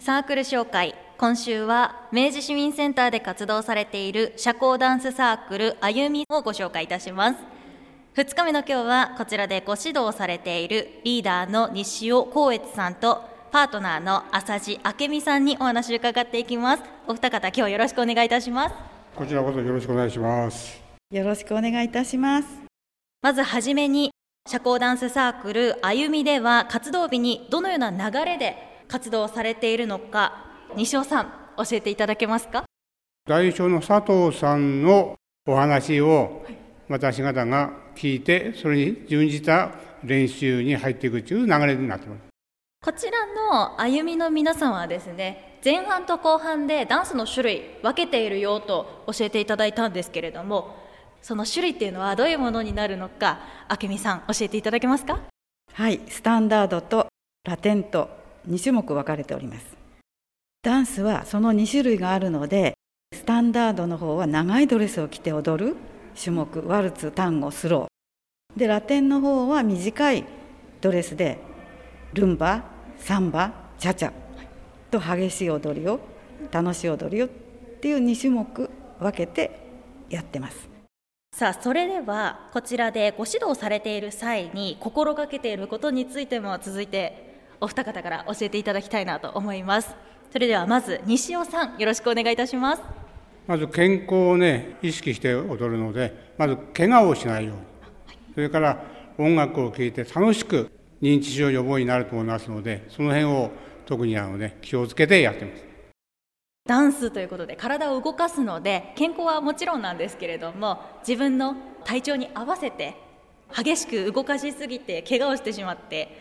サークル紹介。今週は明治市民センターで活動されている社交ダンスサークルあゆみをご紹介いたします。2日目の今日はこちらでご指導されているリーダーの西尾光悦さんとパートナーの浅地明美さんにお話を伺っていきます。お二方、今日よろしくお願いいたします。 こちらこそよろしくお願いします。 よろしくお願いいたします。 まずはじめに、社交ダンスサークルあゆみでは活動日にどのような流れで活動されているのか、西尾さん教えていただけますか。 代表の佐藤さんのお話を私方が聞いて、それに準じた練習に入っていくという流れになっています。 こちらのあゆみの皆さんはですね、前半と後半でダンスの種類分けているよと教えていただいたんですけれども、その種類っていうのはどういうものになるのか、明美さん教えていただけますか。 はい、スタンダードとラテンと2種目分かれております。ダンスはその2種類があるので、スタンダードの方は長いドレスを着て踊る種目、ワルツ、タンゴ、スローで、ラテンの方は短いドレスでルンバ、サンバ、チャチャと激しい踊りを、楽しい踊りをっていう2種目分けてやってます。 さあ、それではこちらでご指導されている際に心がけていることについても続いてお二方から教えていただきたいなと思います。それではまず西尾さん、よろしくお願いいたします。 まず健康を意識して踊るので、まず怪我をしないように、それから音楽を聴いて楽しく認知症予防になると思いますので、その辺を特に気をつけてやっています。 ダンスということで体を動かすので、健康はもちろんなんですけれども、自分の体調に合わせて激しく動かしすぎて怪我をしてしまって、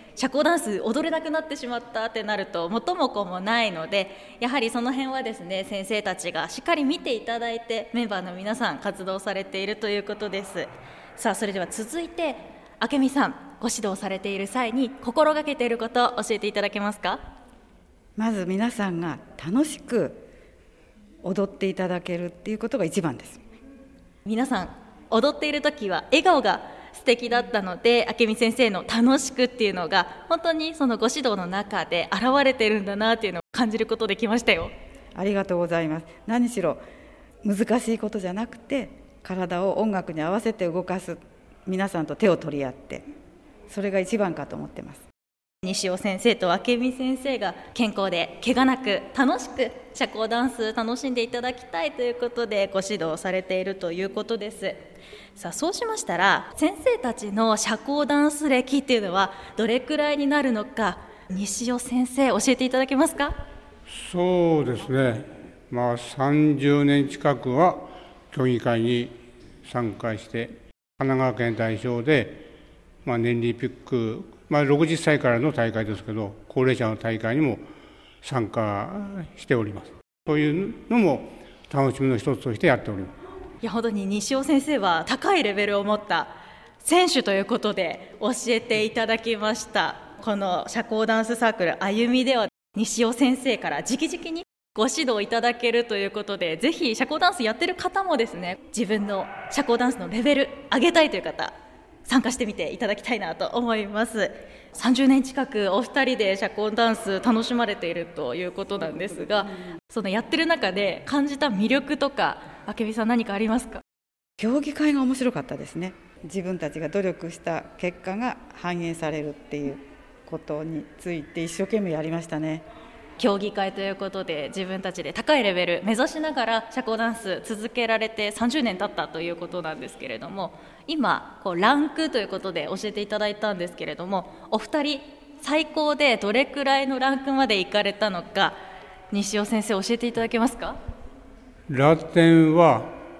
社交ダンス踊れなくなってしまったってなると元も子もないので、やはりその辺はですね、先生たちがしっかり見ていただいて、メンバーの皆さん活動されているということです。さあ、それでは続いて明美さん、ご指導されている際に心がけていることを教えていただけますか。 まず皆さんが楽しく踊っていただけるっていうことが一番です。 皆さん踊っている時は笑顔が素敵だったので、明美先生の楽しくっていうのが本当にそのご指導の中で現れてるんだなっていうのを感じることできましたよ。 ありがとうございます。何しろ難しいことじゃなくて、体を音楽に合わせて動かす、皆さんと手を取り合って、それが一番かと思ってます。 西尾先生と明美先生が健康で怪我なく楽しく社交ダンス楽しんでいただきたいということでご指導されているということです。さあ、そうしましたら先生たちの社交ダンス歴っていうのはどれくらいになるのか、西尾先生教えていただけますか。 そうですね、30年近くは競技会に参加して、神奈川県代表で、年リピック、60歳からの大会ですけど、高齢者の大会にも参加しております。そういうのも楽しみの一つとしてやっております。 いや、本当に西尾先生は高いレベルを持った選手ということで教えていただきました。この社交ダンスサークルあゆみでは西尾先生から直々にご指導いただけるということで、ぜひ社交ダンスやってる方もですね、自分の社交ダンスのレベル上げたいという方、参加してみていただきたいなと思います。30年近くお二人で社交ダンス楽しまれているということなんですが、そのやってる中で感じた魅力とか、明美さん何かありますか。 競技会が面白かったですね。自分たちが努力した結果が反映されるっていうことについて一生懸命やりましたね。 競技会ということで自分たちで高いレベル目指しながら社交ダンス続けられて30年経ったということなんですけれども、今ランクということで教えていただいたんですけれども、お二人最高でどれくらいのランクまで行かれたのか、西尾先生教えていただけますか。 ラテンは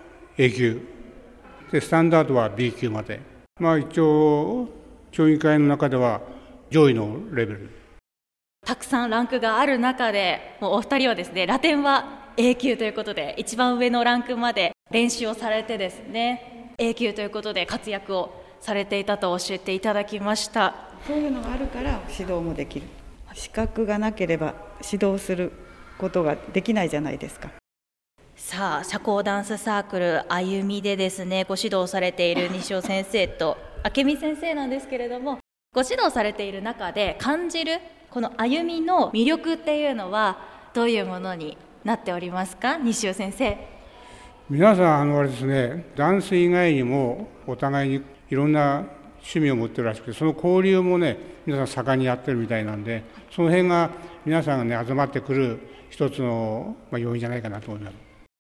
A 級で、スタンダードは B 級まで、一応競技会の中では上位のレベル。 たくさんランクがある中で、もうお二人はですね、ラテンは A 級ということで一番上のランクまで練習をされてですね、 A 級ということで活躍をされていたと教えていただきました。 そういうのがあるから指導もできる。資格がなければ指導することができないじゃないですか。 さあ、社交ダンスサークルあゆみでですね、ご指導されている西尾先生と明美先生なんですけれども、ご指導されている中で感じるこのあゆみの魅力っていうのはどういうものになっておりますか、西尾先生。 皆さんあれですね、ダンス以外にもお互いにいろんな趣味を持ってるらしくて、その交流もね皆さん盛んにやってるみたいなんで、その辺が皆さんがね集まってくる一つの要因じゃないかなと思います。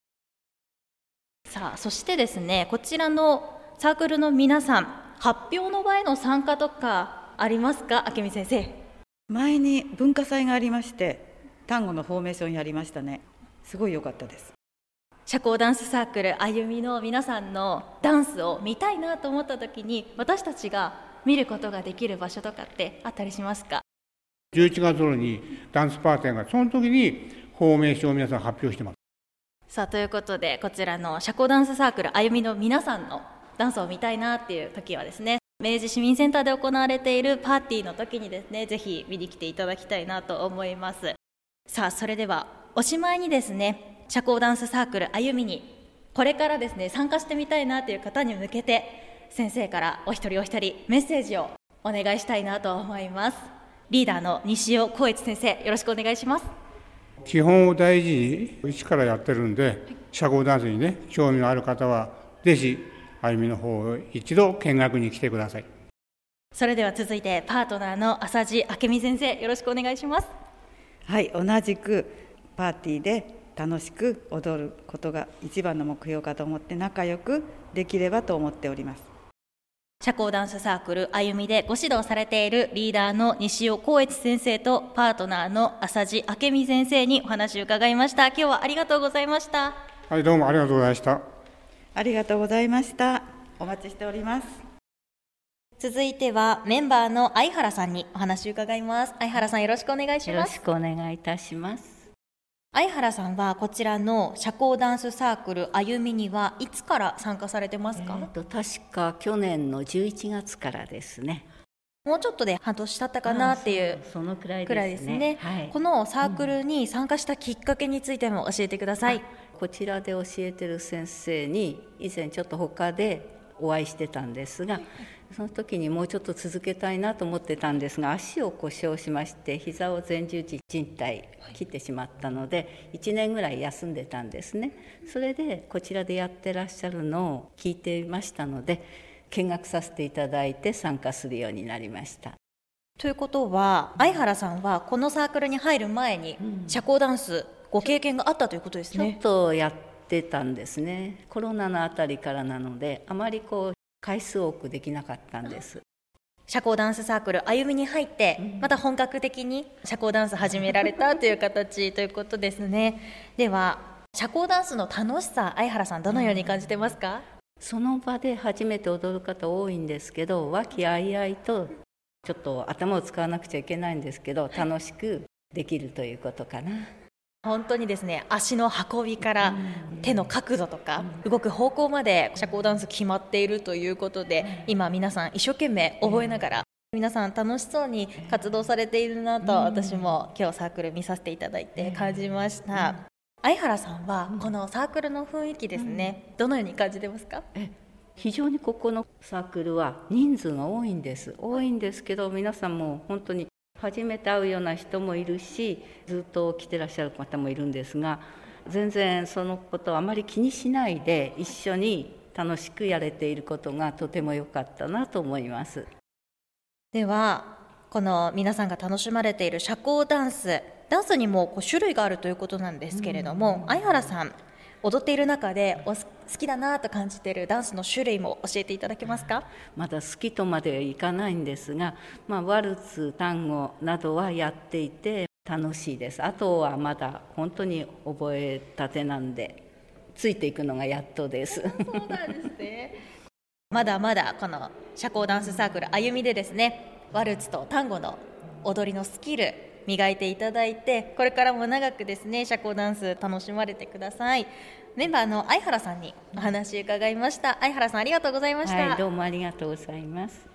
さあ、そしてですね、こちらのサークルの皆さん、発表の場への参加とかありますか、明美先生。 前に文化祭がありまして、単語のフォーメーションやりましたね。すごい良かったです。 社交ダンスサークルあゆみの皆さんのダンスを見たいなと思った時に、私たちが見ることができる場所とかってあったりしますか。 11月頃にダンスパーティーが、その時にフォーメーションを皆さん発表してます。 さあ、ということで、こちらの社交ダンスサークルあゆみの皆さんのダンスを見たいなっていう時はですね、明治市民センターで行われているパーティーの時にですね、ぜひ見に来ていただきたいなと思います。さあ、それではおしまいにですね、社交ダンスサークルあゆみにこれからですね参加してみたいなという方に向けて、先生からお一人お一人メッセージをお願いしたいなと思います。リーダーの西尾光一先生、よろしくお願いします。 基本を大事に一からやってるんで、社交ダンスにね興味のある方はぜひあゆみの方を一度見学に来てください。 それでは続いてパートナーの浅地明美先生、よろしくお願いします。 はい、同じくパーティーで楽しく踊ることが一番の目標かと思って、仲良くできればと思っております。 社交ダンスサークルあゆみでご指導されているリーダーの西尾光一先生とパートナーの浅地明美先生にお話を伺いました。今日はありがとうございました。 はい、どうもありがとうございました。 ありがとうございました。お待ちしております。 続いてはメンバーの相原さんにお話を伺います。相原さん、よろしくお願いします。 よろしくお願いいたします。 相原さんはこちらの社交ダンスサークルあゆみにはいつから参加されてますか。 確か去年の11月からですね。 もうちょっとで半年経ったかなっていうそのくらいくらいですね、はい、このサークルに参加したきっかけについても教えてください。 こちらで教えてる先生に以前ちょっと他でお会いしてたんですが、その時にもうちょっと続けたいなと思ってたんですが、足を故障しまして、膝を前十字靭帯切ってしまったので1年ぐらい休んでたんですね。それでこちらでやってらっしゃるのを聞いていましたので、見学させていただいて参加するようになりました。 ということは、相原さんはこのサークルに入る前に社交ダンスご経験があったということですね。 ちょっとやってたんですね。コロナのあたりからなので、あまり回数多くできなかったんです。 社交ダンスサークルあゆみに入って、また本格的に社交ダンス始められたという形ということですね。では社交ダンスの楽しさ、相原さんどのように感じてますか。 その場で初めて踊る方多いんですけど、和気あいあいとちょっと頭を使わなくちゃいけないんですけど、楽しくできるということかな。 本当にですね、足の運びから手の角度とか動く方向まで社交ダンス決まっているということで、今皆さん一生懸命覚えながら皆さん楽しそうに活動されているなと、私も今日サークル見させていただいて感じました。相原さんはこのサークルの雰囲気ですね、どのように感じてますか。 非常にここのサークルは人数が多いんですけど、皆さんも本当に初めて会うような人もいるし、ずっと来てらっしゃる方もいるんですが、全然そのことをあまり気にしないで一緒に楽しくやれていることがとても良かったなと思います。 ではこの皆さんが楽しまれている社交ダンスにも種類があるということなんですけれども、相原さん踊っている中で好きだなと感じているダンスの種類も教えていただけますか。 まだ好きとまではいかないんですが、ワルツ、単語などはやっていて楽しいです。あとはまだ本当に覚えたてなんで、ついていくのがやっとです。 そうなんですね。まだまだこの社交ダンスサークルあゆみでですね、ワルツと単語の踊りのスキル磨いていただいて、これからも長くですね社交ダンス楽しまれてください。メンバーの相原さんにお話伺いました。相原さん、ありがとうございました。 はい、どうもありがとうございます。